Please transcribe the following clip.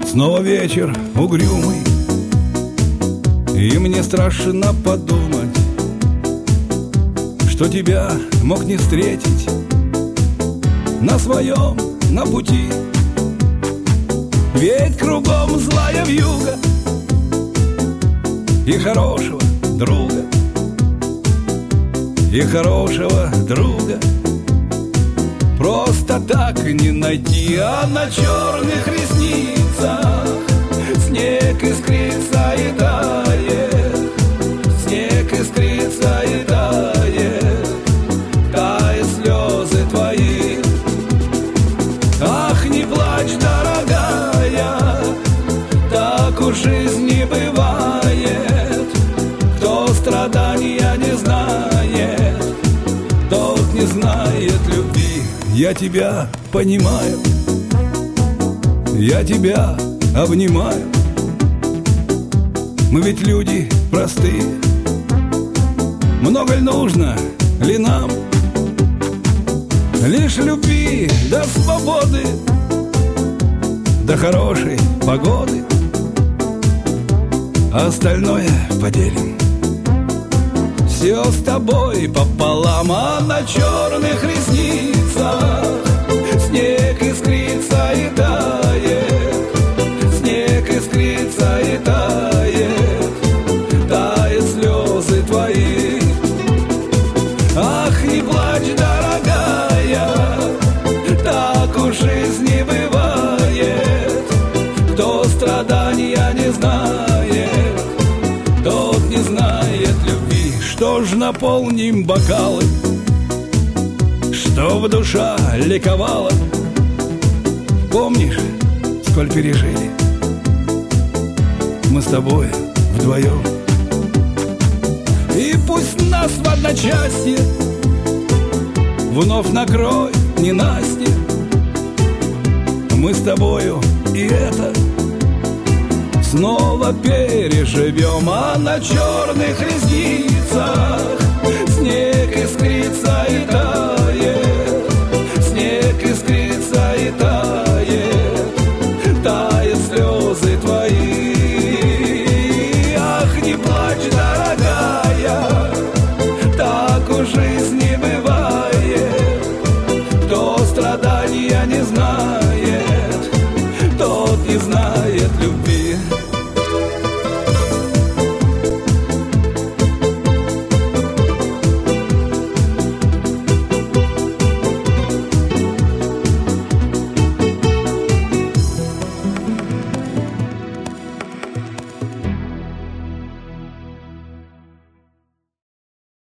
Снова вечер угрюмый, и мне страшно подумать, что тебя мог не встретить на своем, на пути. Ведь кругом злая вьюга и хорошего друга, и хорошего друга просто так не найти. А на черных ресницах снег искрится и тает, снег искрится и тает, тают слезы твои. Ах, не плачь, дорогая, так у жизни бывает. Кто страдания не знает, тот не знает любви. Я тебя понимаю, я тебя обнимаю. Мы ведь люди простые, много ли нужно ли нам? Лишь любви до свободы, до хорошей погоды, а остальное поделим. Все с тобой пополам. А на черных ресницах снег искрится и тает, снег искрится и тает, тают слезы твои. Ах, не плачь, дорогая, так у жизни бывает. Кто страдания не знает, тот не знает любви. Что ж, наполним бокалы, чтоб душа ликовала. Помнишь, сколь пережили мы с тобой вдвоем? И пусть нас в одночасье вновь накроет ненастье, мы с тобою и это снова переживем. А на черных ресницах снег искрится и тает, снег искрится и тает, тают слезы твои. Ах, не плачь, дорогая, так у жизни бывает. Кто страдания не знает, тот не знает любви.